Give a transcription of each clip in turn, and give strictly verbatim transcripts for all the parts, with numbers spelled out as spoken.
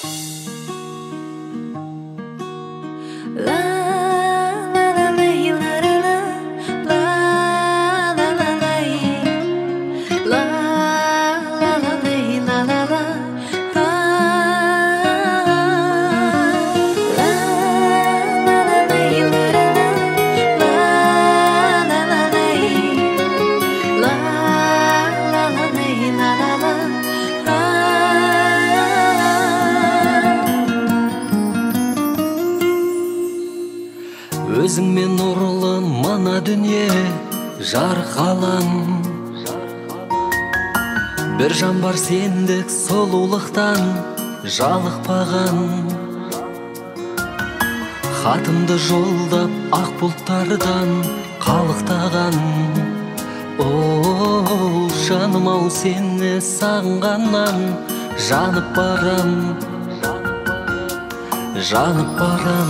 Өзіңмен нұрлы мына дүние жарық алаң. Бір жан бар сендік сұлулықтан жалықпаған. Хатымды жолдап ақ бұлттардан қалықтаған. О, жаным ау, сені сағынғаннан жанып барам, жанып барам.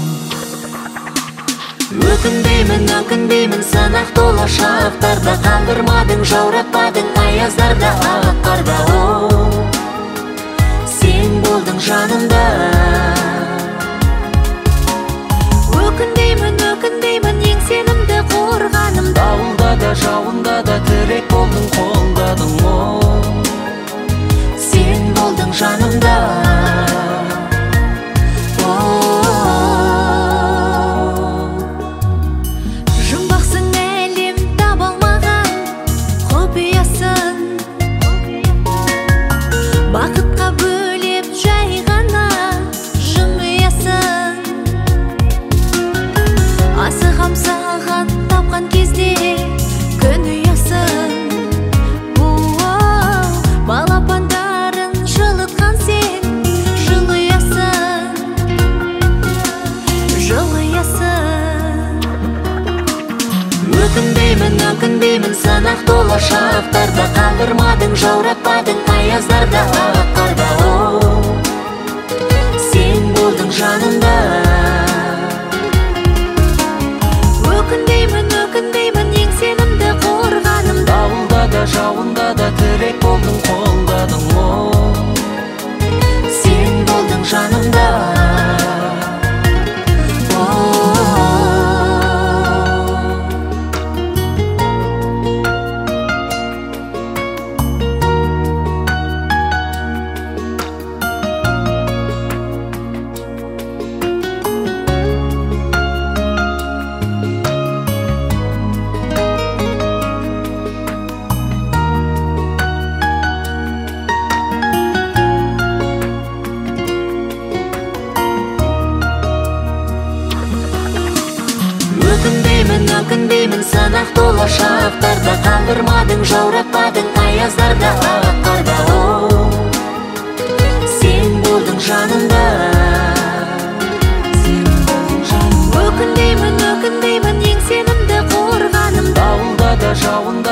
Өкінбеймін, өкінбеймін, санақ тола шақтарда қалдырмадың, жауратпадың аяздарда, ақ қарда. О, сен болдың жанымда. Өкінбеймін, өкінбеймін, ең сенімді қорғаным. Дауылда да, жауында да тірек болдың, қолдадың. О, сен болдың жанымда. Бақытқа бөлеп жай ғана жымиясың. Асығам саған тапқан кезде күн ұясың. Балапандарын жылытқан сен жылыясың, жылыясың. Өкінбеймін, өкінбеймін, санақ тола шақтарда қалдырмадың, жауратпадың аяздарда, ақ қарда. О, сен болдың жанымда. Өкінбеймін, өкінбеймін, ең сенімді қорғаным. Дауылда да, жауында да тірек болдың, қолдадың. О, сен болдың жанымда. Өкінбеймін, өкінбеймін, санақ тола шақтарда қалдырмадың, жауратпадың аяздарда, ақ қарда. О, сен болдың жанымда. Сен болдың жанымда. Өкінбеймін, өкінбеймін, ең сенімді қорғаным. Дауылда да, жауында